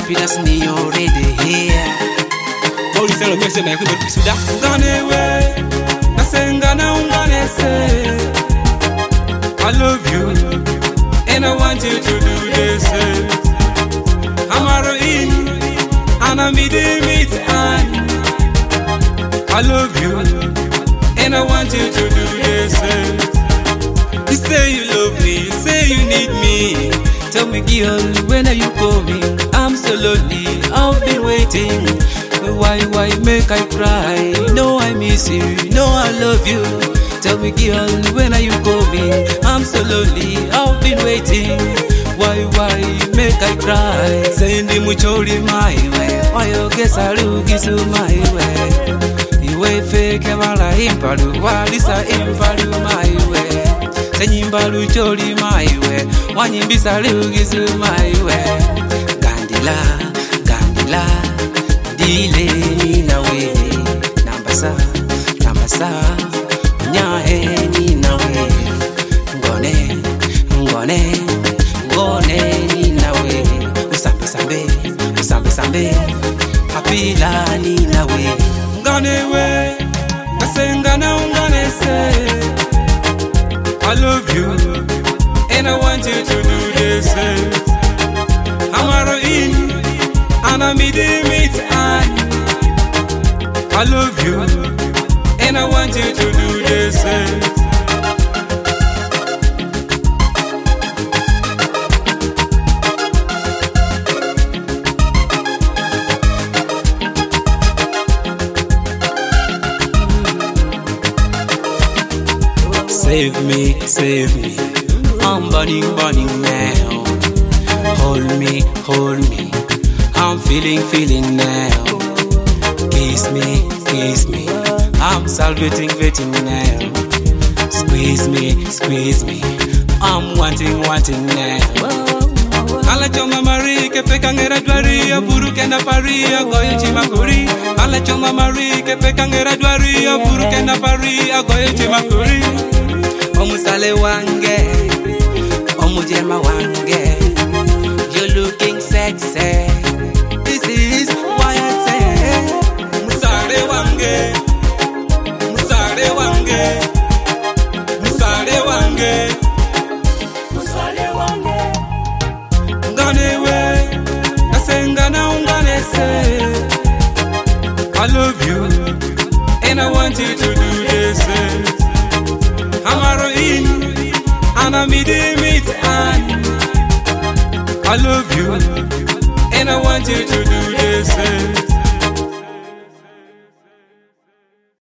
happiness ni already here. Maurice lo mese na yakwe bisuda. Ganewe, nasengana unganese. I love you, and I want you to do the same. Amaro in, and I'm meet and I love you, and I want you to do the same. You say you love me, you say you need me. Tell me, girl, when are you coming? I'm so lonely, I've been waiting. Why make I cry? No, I miss you, no, I love you. Tell me, girl, when are you coming? I'm so lonely, I've been waiting. Why make I cry? Saying the mucholi my way. Why you guess I look is my way? The way fake mala impalu, walisa impalu my way. Sayimbalu choli my way. Wanyimbisa look is my way. Gandila, Gandila, dile nina we. Nambasa, Nambasa. Nyahe ni nawe ngone ngone ngone ni nawe usambe sambe usambe sambe hapila ni nawe ngone we kasengana ungane se. I love you and I want you to do the same. Amaro in and I'm meet and I love you and I want you to do the same. Save me, save me. I'm burning, burning now. Hold me, I'm feeling now. Kiss me, I'm salvating now. Squeeze me, I'm wanting now. Ala choma mari ke pekangera dwari aburu kenda pari agoyo chimakuri. Ala choma mari ke pekangera dwari aburu kenda pari agoyo chimakuri. Omusale wange, omujema wange, you're looking sexy. This is why I say, musale wange, musale wange, musale wange, musale wange. Nganewe, nasengana unganese. I love you, and I want you to do the same. Amaro in, and I'm meet and I love you, and I want you to do the same.